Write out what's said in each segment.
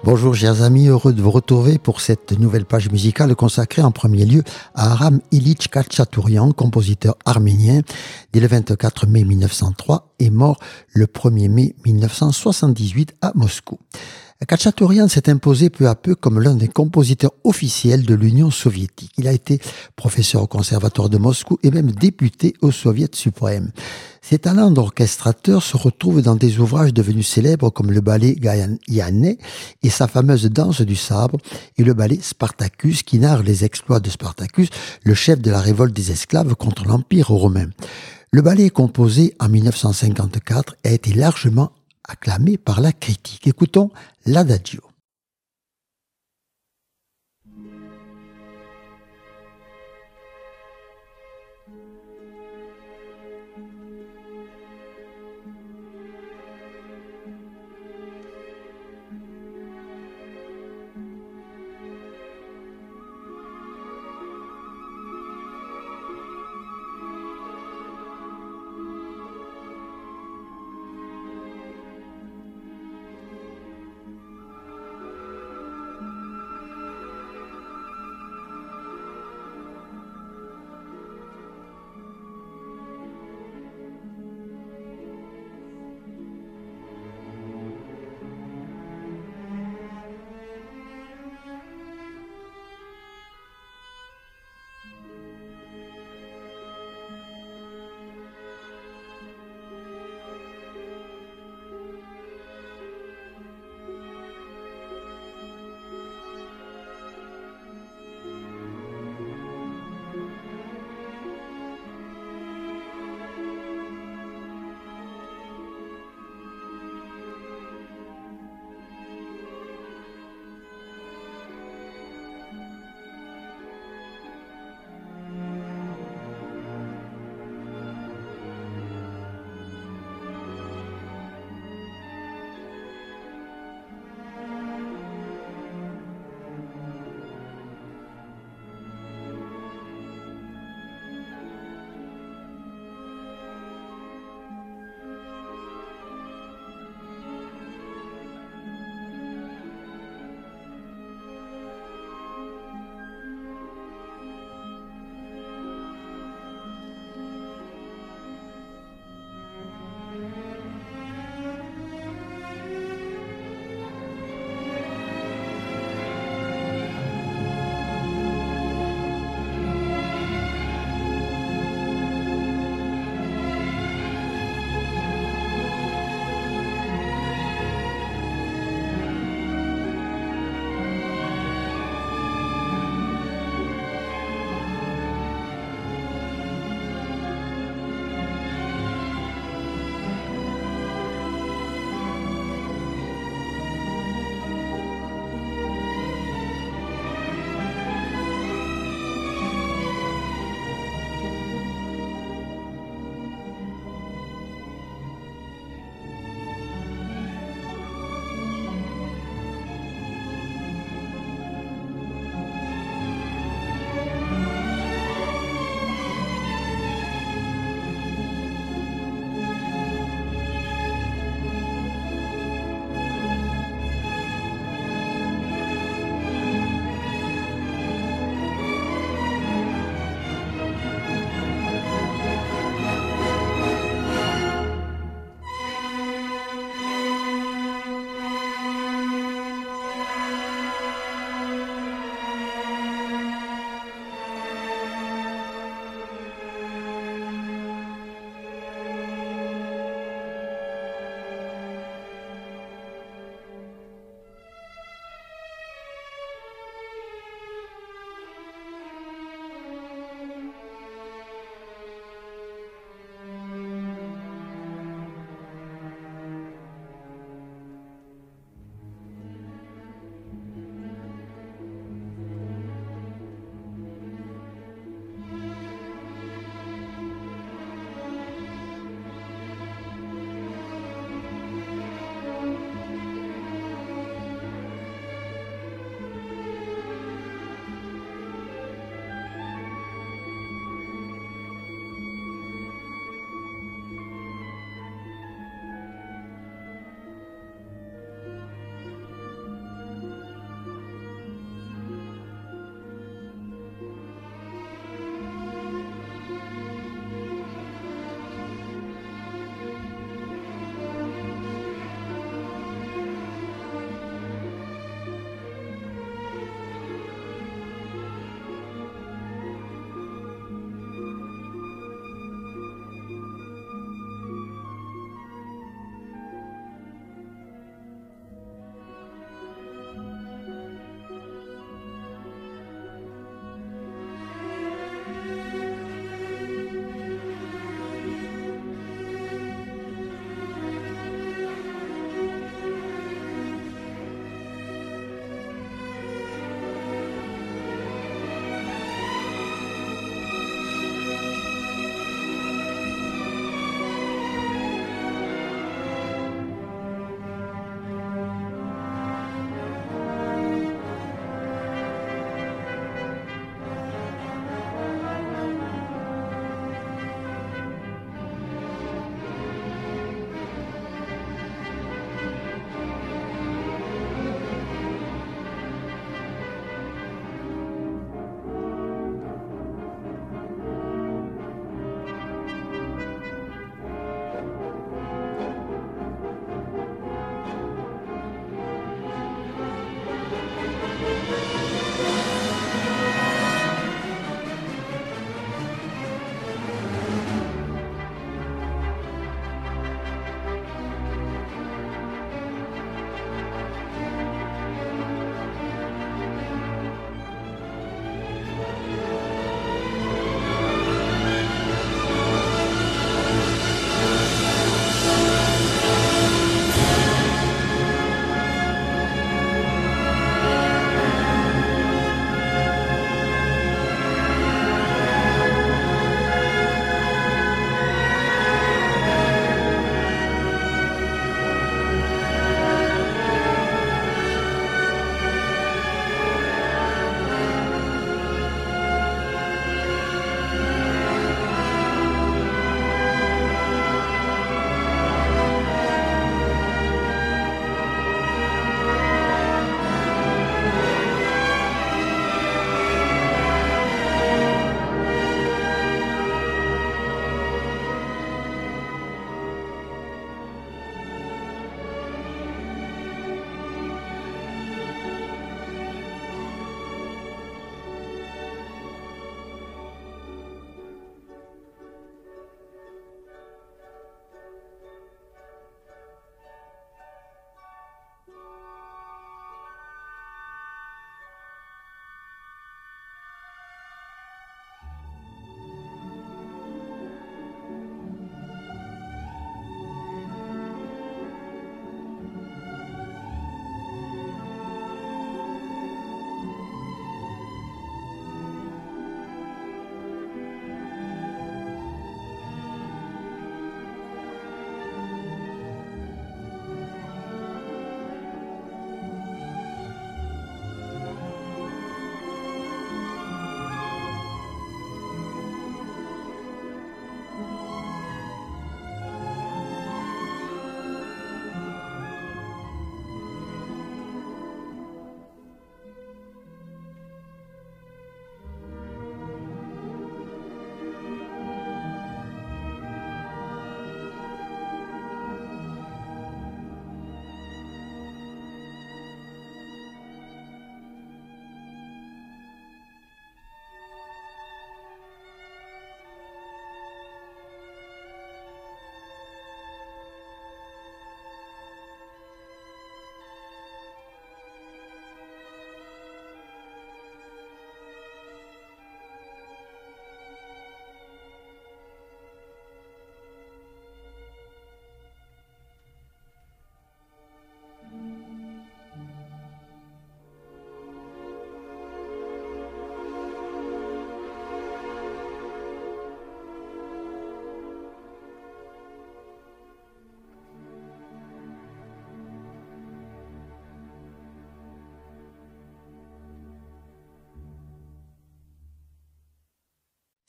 Bonjour chers amis, heureux de vous retrouver pour cette nouvelle page musicale consacrée en premier lieu à Aram Ilyich Khachaturian, compositeur arménien, né le 24 mai 1903 et mort le 1er mai 1978 à Moscou. Khachaturian s'est imposé peu à peu comme l'un des compositeurs officiels de l'Union soviétique. Il a été professeur au Conservatoire de Moscou et même député au Soviet suprême. Ses talents d'orchestrateur se retrouvent dans des ouvrages devenus célèbres comme le ballet Gaïané et sa fameuse danse du sabre et le ballet Spartacus qui narre les exploits de Spartacus, le chef de la révolte des esclaves contre l'Empire romain. Le ballet, composé en 1954, a été largement acclamé par la critique. Écoutons l'Adagio.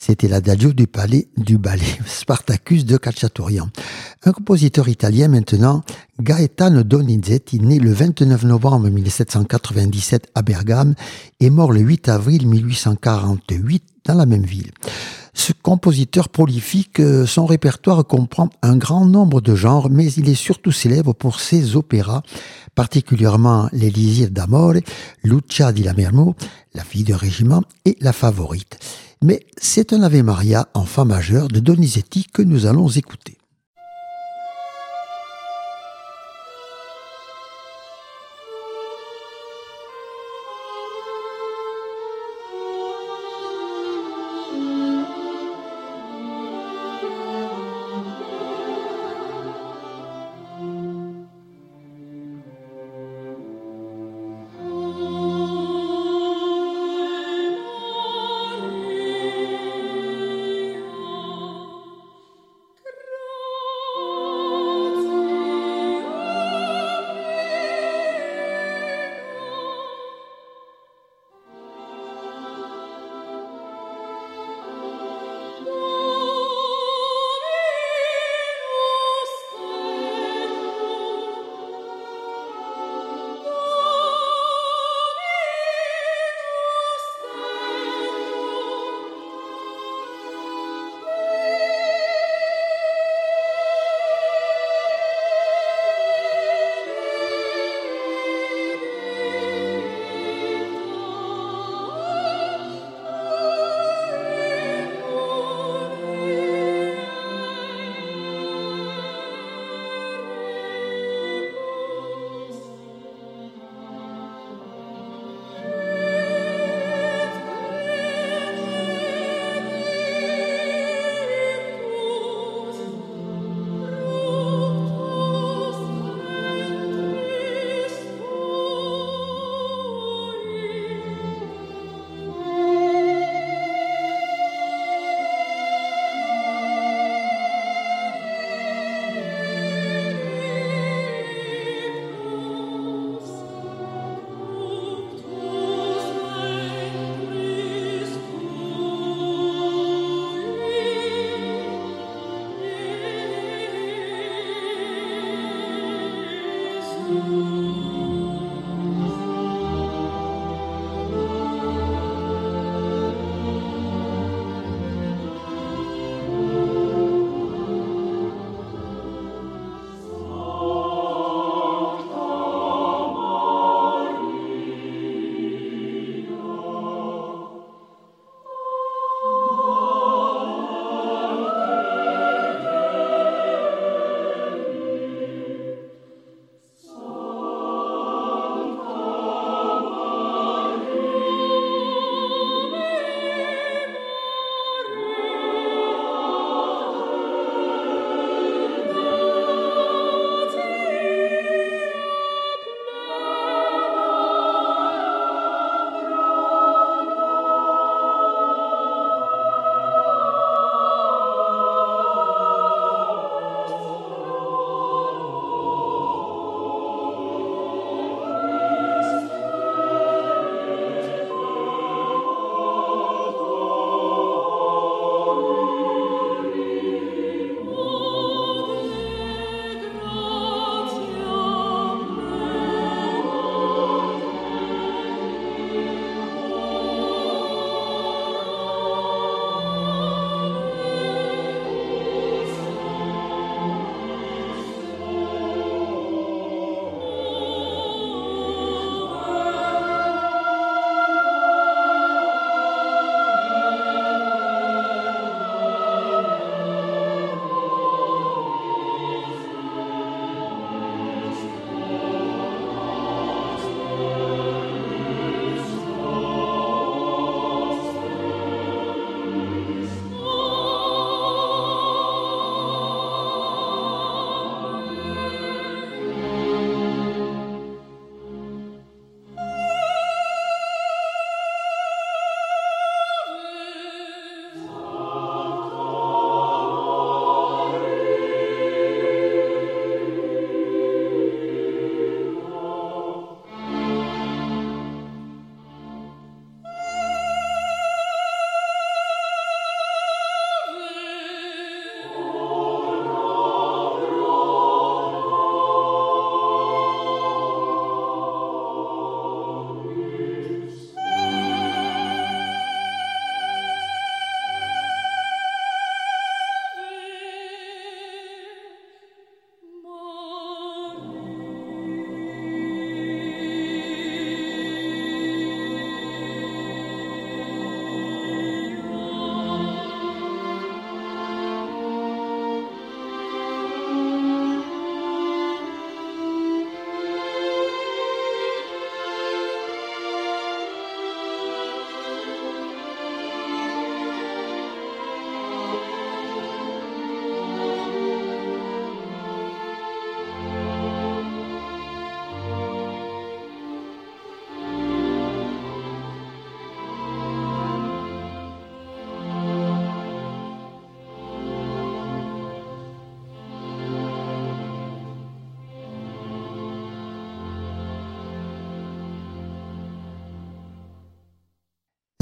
C'était l'adagio du ballet Spartacus de Cacciatorian. Un compositeur italien maintenant, Gaetano Donizetti, né le 29 novembre 1797 à Bergame et mort le 8 avril 1848 dans la même ville. Ce compositeur prolifique, son répertoire comprend un grand nombre de genres, mais il est surtout célèbre pour ses opéras, particulièrement l'Elisir d'Amore, Lucia di Lammermoor, La fille de régiment et La favorite. Mais c'est un Ave Maria en fa majeur de Donizetti que nous allons écouter.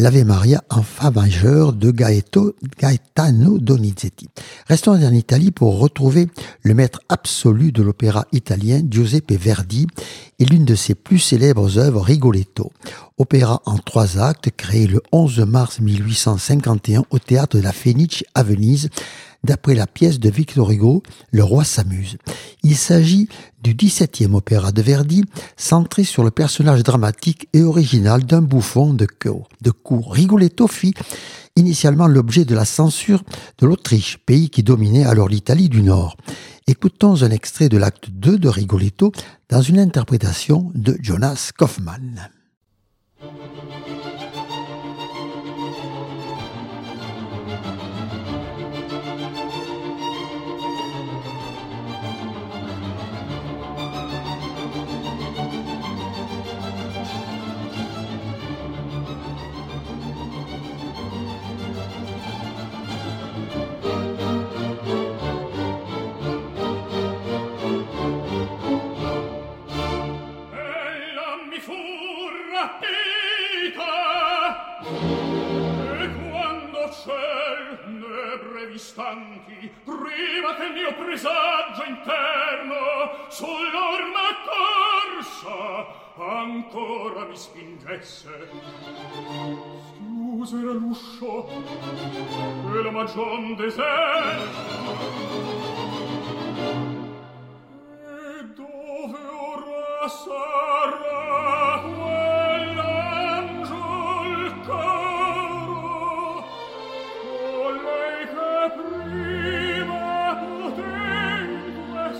l'Ave Maria en Fa majeur de Gaetano Donizetti. Restons en Italie pour retrouver le maître absolu de l'opéra italien Giuseppe Verdi et l'une de ses plus célèbres œuvres, Rigoletto. Opéra en 3 actes créé le 11 mars 1851 au théâtre de la Fenice à Venise, d'après la pièce de Victor Hugo, Le roi s'amuse. Il s'agit du 17e opéra de Verdi, centré sur le personnage dramatique et original d'un bouffon de cour. Rigoletto fit initialement l'objet de la censure de l'Autriche, pays qui dominait alors l'Italie du Nord. Écoutons un extrait de l'acte 2 de Rigoletto dans une interprétation de Jonas Kaufmann. Istanti, prima che il mio presagio interno sull'orma corsa ancora mi spingesse. Schiusere l'uscio e la magion deserta. E dove ora sarà quell'angiol caro? O lei che prima potente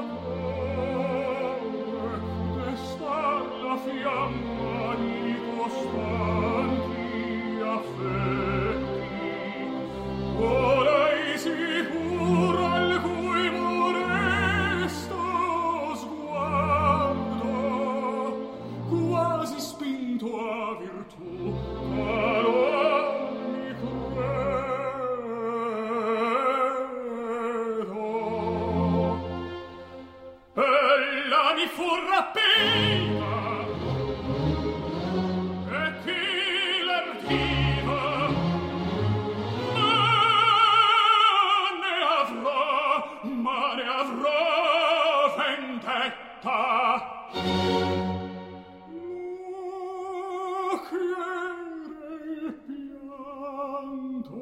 sapore destar la fiamma di costanti affetti, o lei sicura al cui modesto sguardo quasi spinto a virtù allora mi ella mi fu rapita e chi l'ardiva ma ne avrò vendetta. Ma chiede pianto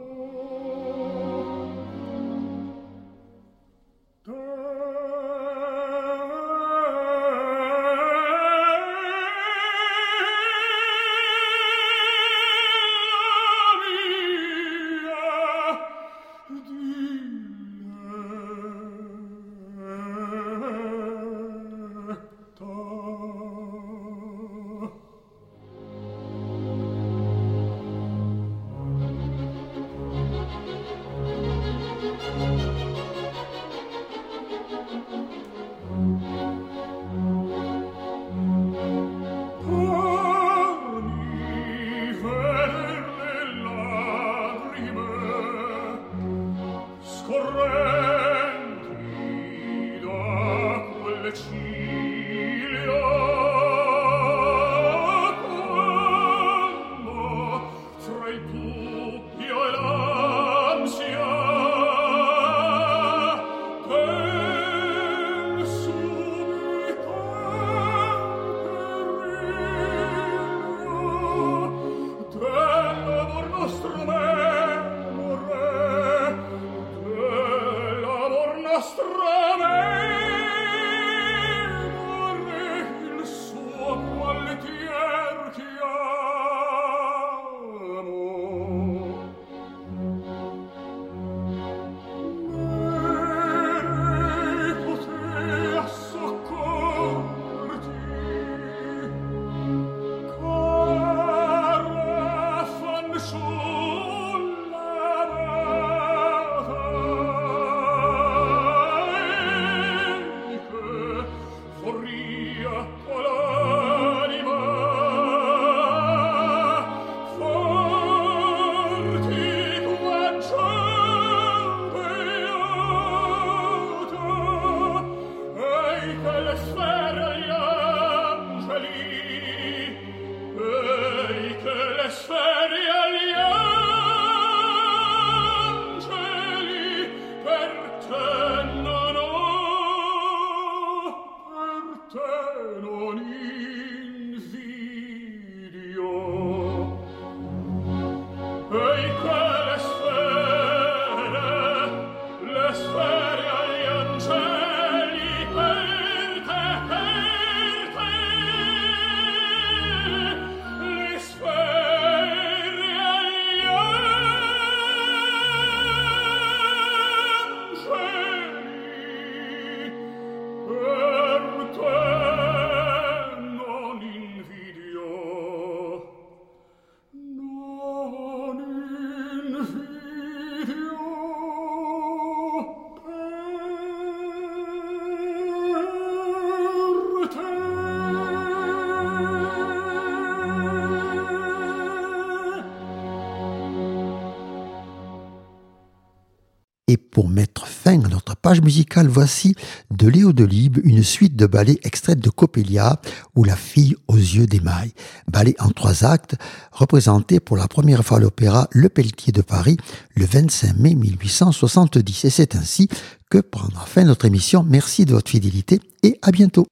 Feria Et pour mettre fin à notre page musicale, voici de Léo Delibes une suite de ballets extraite de Coppelia ou La fille aux yeux d'émail. Ballet en 3 actes, représenté pour la première fois à l'opéra Le Pelletier de Paris le 25 mai 1870. Et c'est ainsi que prendra fin notre émission. Merci de votre fidélité et à bientôt.